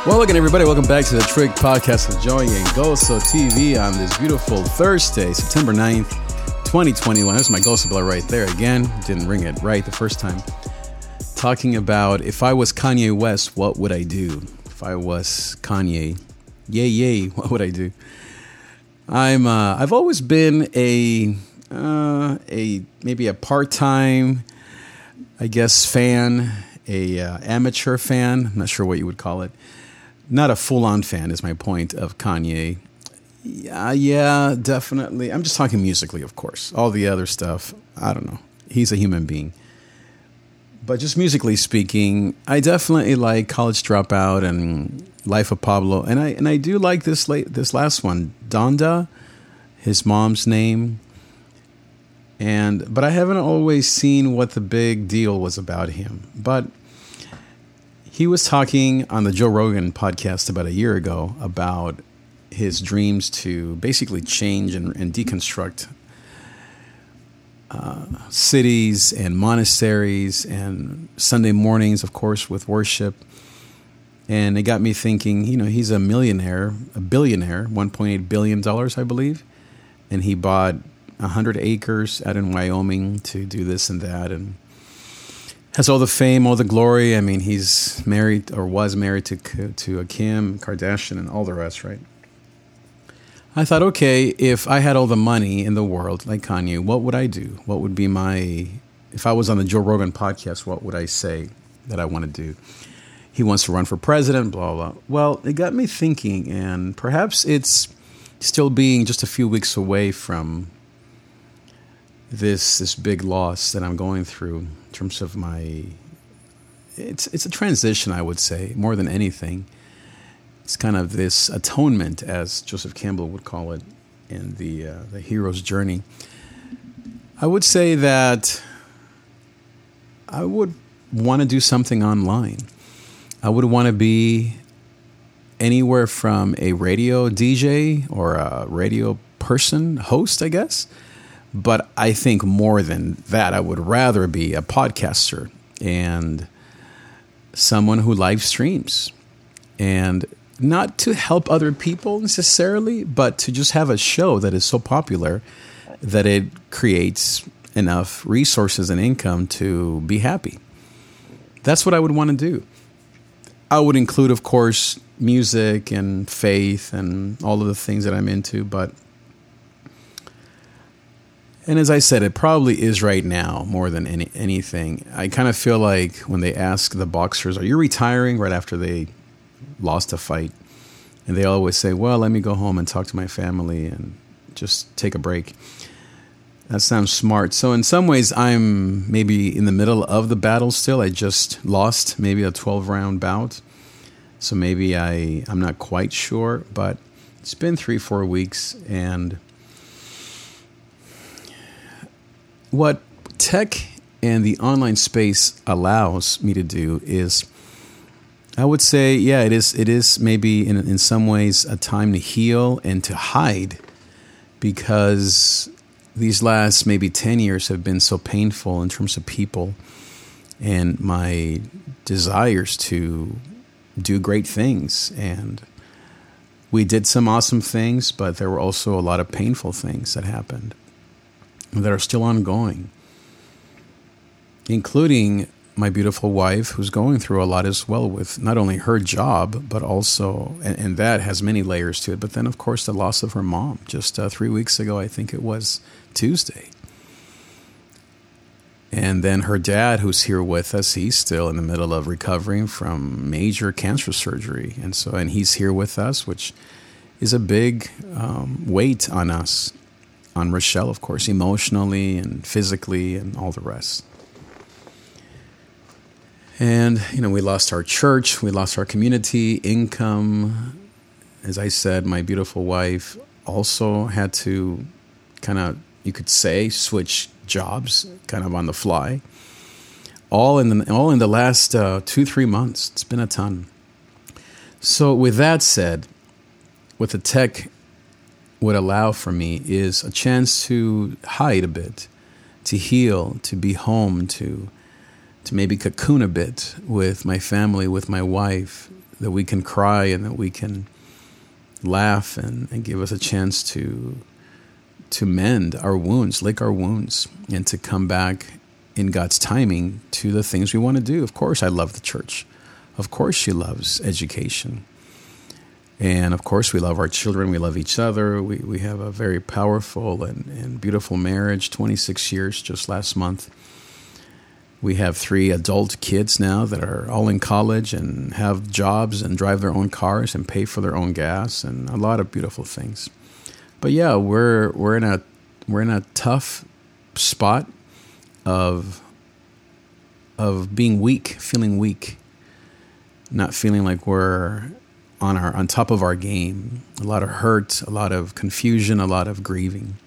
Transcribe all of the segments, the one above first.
Well, again, everybody, welcome back to the Trick Podcast with Joey and Goso TV on this beautiful Thursday, September 9th, 2021. There's my Goso bell right there again. Didn't ring it right the first time. Talking about if I was Kanye West, what would I do? If I was Kanye, yay, what would I do? I've always been maybe a part-time, I guess, fan, amateur fan. I'm not sure what you would call it. Not a full-on fan is my point of Kanye. Yeah, definitely. I'm just talking musically, of course. All the other stuff, I don't know. He's a human being. But just musically speaking, I definitely like College Dropout and Life of Pablo. And I do like this last one, Donda, his mom's name. But I haven't always seen what the big deal was about him. But he was talking on the Joe Rogan podcast about a year ago about his dreams to basically change and deconstruct cities and monasteries and Sunday mornings, of course, with worship. And it got me thinking, he's a billionaire, $1.8 billion, I believe. And he bought 100 acres out in Wyoming to do this and that, and has all the fame, all the glory. I mean, he's married or was married to Kim Kardashian and all the rest, right? I thought, okay, if I had all the money in the world, like Kanye, what would I do? What would be if I was on the Joe Rogan podcast, what would I say that I want to do? He wants to run for president, blah, blah. Well, it got me thinking, and perhaps it's still being just a few weeks away from this big loss that I'm going through in terms of it's a transition, I would say, more than anything. It's kind of this atonement, as Joseph Campbell would call it in the hero's journey. I would say that I would want to do something online. I would want to be anywhere from a radio DJ or a radio host, I guess. But I think more than that, I would rather be a podcaster and someone who live streams. And not to help other people necessarily, but to just have a show that is so popular that it creates enough resources and income to be happy. That's what I would want to do. I would include, of course, music and faith and all of the things that I'm into, and as I said, it probably is right now more than anything. I kind of feel like when they ask the boxers, are you retiring, right after they lost a fight? And they always say, well, let me go home and talk to my family and just take a break. That sounds smart. So in some ways, I'm maybe in the middle of the battle still. I just lost maybe a 12-round bout. So maybe I'm not quite sure, but it's been 3-4 weeks, and what tech and the online space allows me to do is, I would say, yeah, it is maybe in some ways a time to heal and to hide, because these last maybe 10 years have been so painful in terms of people and my desires to do great things. And we did some awesome things, but there were also a lot of painful things that happened that are still ongoing, including my beautiful wife, who's going through a lot as well with not only her job, but also, and that has many layers to it, but then, of course, the loss of her mom just 3 weeks ago. I think it was Tuesday. And then her dad, who's here with us, he's still in the middle of recovering from major cancer surgery. And he's here with us, which is a big weight on us. On Rochelle, of course, emotionally and physically and all the rest. And, we lost our church, we lost our community, income. As I said, my beautiful wife also had to kind of, you could say, switch jobs kind of on the fly. All in the last 2-3 months. It's been a ton. So with that said, with the tech would allow for me is a chance to hide a bit, to heal, to be home, to maybe cocoon a bit with my family, with my wife, that we can cry and that we can laugh and give us a chance to mend our wounds, lick our wounds, and to come back in God's timing to the things we want to do. Of course, I love the church. Of course, she loves education. And of course, we love our children. We love each other. We have a very powerful and beautiful marriage, 26 years just last month. We have 3 adult kids now that are all in college and have jobs and drive their own cars and pay for their own gas and a lot of beautiful things. But yeah, we're in a tough spot of being weak, feeling weak, not feeling like we're on top of our game. A lot of hurt, a lot of confusion, a lot of grieving.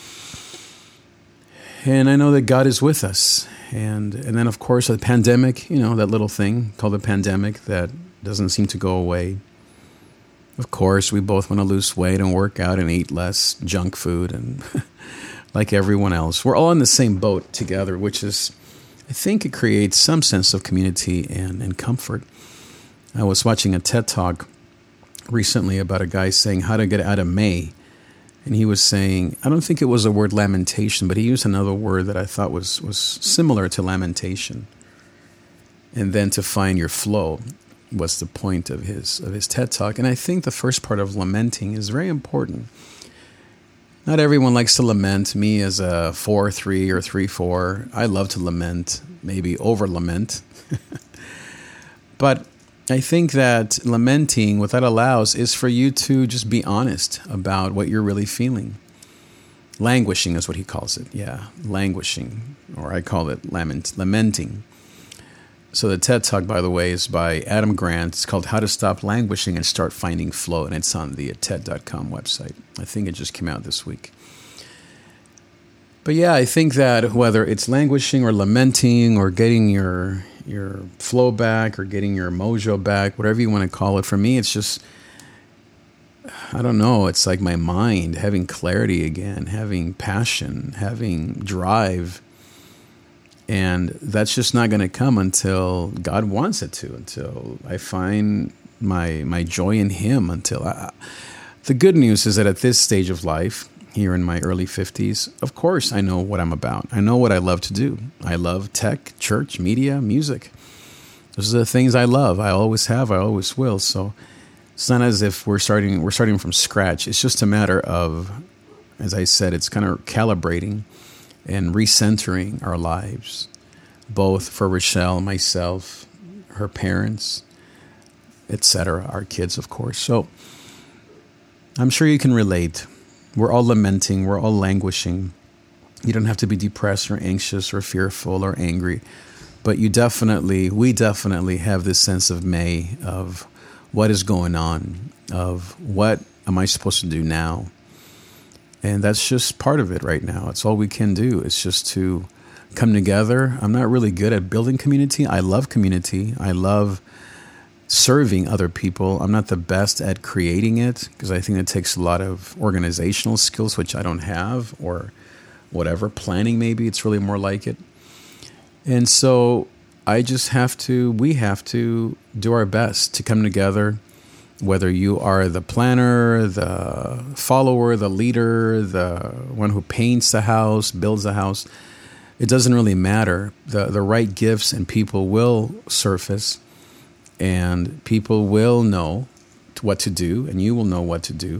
And I know that God is with us. And then, of course, the pandemic, that little thing called the pandemic that doesn't seem to go away. Of course, we both want to lose weight and work out and eat less junk food and like everyone else. We're all in the same boat together, which is, I think it creates some sense of community and comfort. I was watching a TED Talk recently about a guy saying how to get out of May. And he was saying, I don't think it was the word lamentation, but he used another word that I thought was similar to lamentation. And then to find your flow was the point of his TED Talk. And I think the first part of lamenting is very important. Not everyone likes to lament. Me as a 4-3 or 3-4, I love to lament, maybe over-lament. But I think that lamenting, what that allows is for you to just be honest about what you're really feeling. Languishing is what he calls it. Yeah, languishing, or I call it lamenting. So the TED Talk, by the way, is by Adam Grant. It's called How to Stop Languishing and Start Finding Flow, and it's on the TED.com website. I think it just came out this week. But yeah, I think that whether it's languishing or lamenting or getting your flow back or getting your mojo back, whatever you want to call it, for me, it's just, I don't know, it's like my mind having clarity again, having passion, having drive. And that's just not going to come until God wants it to, until I find my joy in Him. The good news is that at this stage of life, here in my early 50s, of course I know what I'm about. I know what I love to do. I love tech, church, media, music. Those are the things I love. I always have, I always will. So it's not as if we're starting from scratch. It's just a matter of, as I said, it's kind of calibrating and recentering our lives, both for Rochelle, myself, her parents, etc., our kids, of course. So I'm sure you can relate. We're all lamenting. We're all languishing. You don't have to be depressed or anxious or fearful or angry, but we definitely have this sense of May, of what is going on, of what am I supposed to do now? And that's just part of it right now. It's all we can do. It's just to come together. I'm not really good at building community. I love community. I love serving other people. I'm not the best at creating it because I think it takes a lot of organizational skills, which I don't have, or whatever. Planning, maybe. It's really more like it. And so we have to do our best to come together. Whether you are the planner, the follower, the leader, the one who paints the house, builds the house, it doesn't really matter. The right gifts and people will surface, and people will know what to do, and you will know what to do.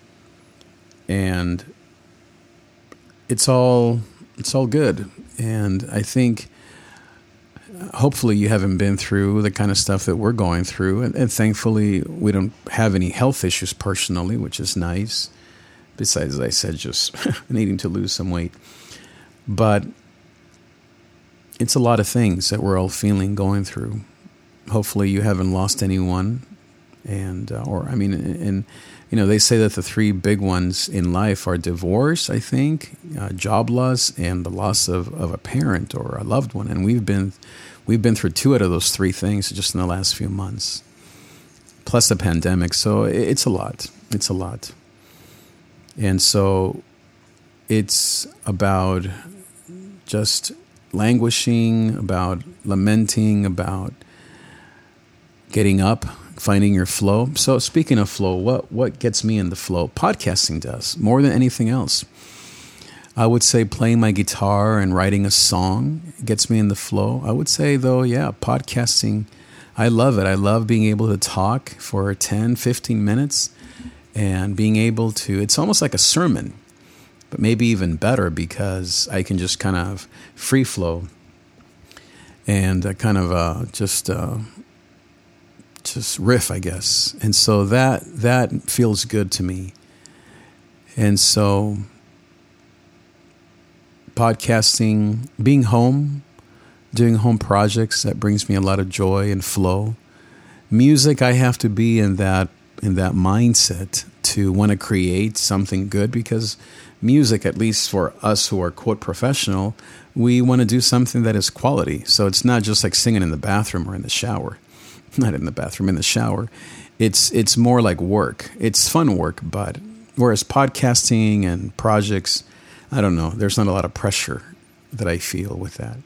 And it's all good. And I think hopefully you haven't been through the kind of stuff that we're going through. And thankfully, we don't have any health issues personally, which is nice. Besides, as I said, just needing to lose some weight. But it's a lot of things that we're all feeling, going through. Hopefully you haven't lost anyone. And they say that the 3 big ones in life are divorce, I think, job loss, and the loss of a parent or a loved one. And we've been through 2 out of those 3 things just in the last few months, plus the pandemic. So it's a lot. It's a lot. And so it's about just languishing, about lamenting, about getting up, finding your flow. So speaking of flow, what gets me in the flow? Podcasting does, more than anything else. I would say playing my guitar and writing a song gets me in the flow. I would say, though, yeah, podcasting, I love it. I love being able to talk for 10, 15 minutes and being able to, it's almost like a sermon, but maybe even better because I can just kind of free flow and kind of just riff, I guess. And so that feels good to me. And so podcasting, being home, doing home projects, that brings me a lot of joy and flow. Music, I have to be in that mindset to want to create something good, because music, at least for us who are quote professional, we want to do something that is quality. So it's not just like singing in the bathroom or in the shower. Not in the bathroom, in the shower. It's more like work. It's fun work, but whereas podcasting and projects, I don't know, there's not a lot of pressure that I feel with that.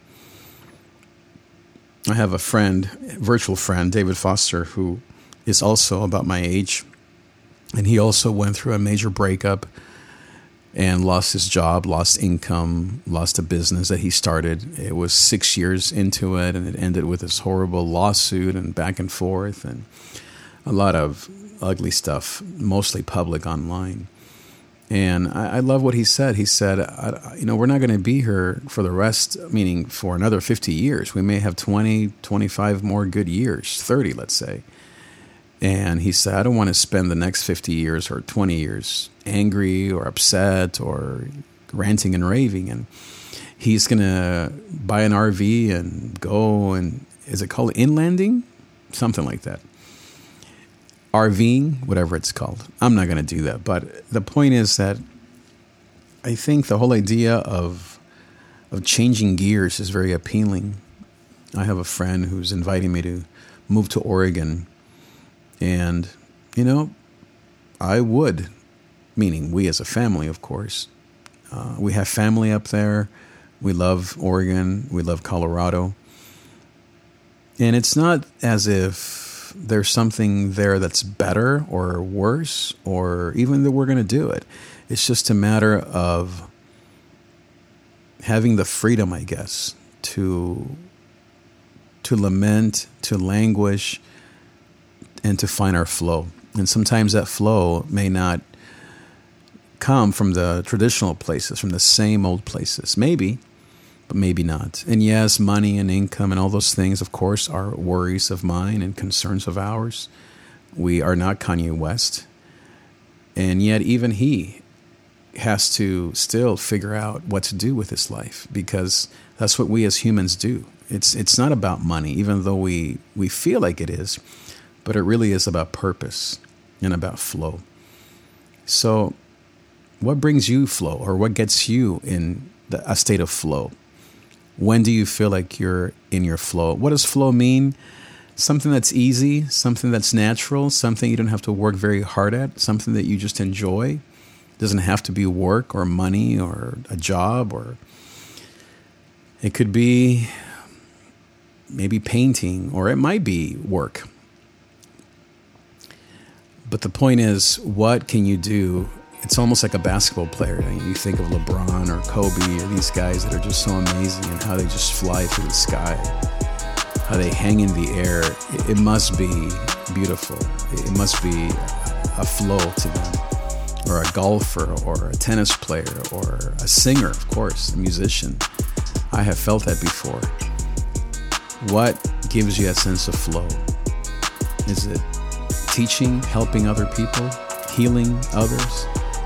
I have a friend, virtual friend, David Foster, who is also about my age. And he also went through a major breakup and lost his job, lost income, lost a business that he started. It was 6 years into it, and it ended with this horrible lawsuit and back and forth and a lot of ugly stuff, mostly public online. And I love what he said. He said, we're not going to be here for the rest, meaning for another 50 years. We may have 20, 25 more good years, 30, let's say. And he said, I don't want to spend the next 50 years or 20 years angry or upset or ranting and raving. And he's going to buy an RV and go and, is it called inlanding? Something like that. RVing, whatever it's called. I'm not going to do that. But the point is that I think the whole idea of changing gears is very appealing. I have a friend who's inviting me to move to Oregon. And, I would, meaning we as a family, of course. We have family up there. We love Oregon. We love Colorado. And it's not as if there's something there that's better or worse, or even that we're going to do it. It's just a matter of having the freedom, I guess, to lament, to languish, and to find our flow. And sometimes that flow may not come from the traditional places, from the same old places. Maybe, but maybe not. And yes, money and income and all those things, of course, are worries of mine and concerns of ours. We are not Kanye West. And yet even he has to still figure out what to do with his life, because that's what we as humans do. It's not about money, even though we feel like it is, but it really is about purpose and about flow. So what brings you flow, or what gets you in a state of flow? When do you feel like you're in your flow? What does flow mean? Something that's easy, something that's natural, something you don't have to work very hard at, something that you just enjoy. It doesn't have to be work or money or a job, or it could be maybe painting, or it might be work. But the point is, what can you do? It's almost like a basketball player. You think of LeBron or Kobe or these guys that are just so amazing, and how they just fly through the sky, how they hang in the air. It must be beautiful. It must be a flow to them. Or a golfer, or a tennis player, or a singer, of course, a musician. I have felt that before. What gives you a sense of flow? Is it teaching, helping other people, healing others?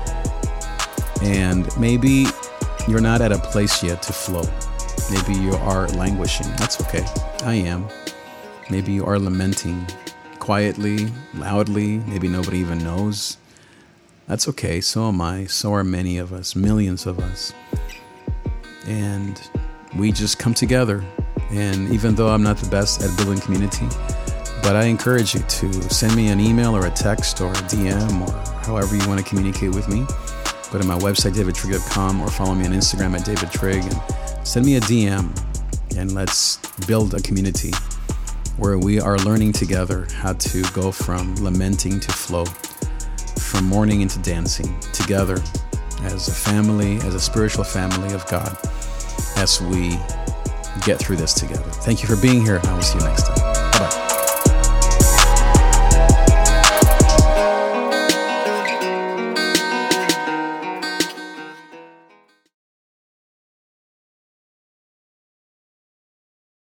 And maybe you're not at a place yet to flow. Maybe you are languishing. That's okay. I am. Maybe you are lamenting quietly, loudly. Maybe nobody even knows. That's okay. So am I. So are many of us, millions of us. And we just come together. And even though I'm not the best at building community, but I encourage you to send me an email or a text or a DM, or however you want to communicate with me. Go to my website, davidtrigg.com, or follow me on Instagram at davidtrigg, and send me a DM, and let's build a community. where we are learning together how to go from lamenting to flow, from mourning into dancing together as a family, as a spiritual family of God, as we get through this together. Thank you for being here, and I will see you next time.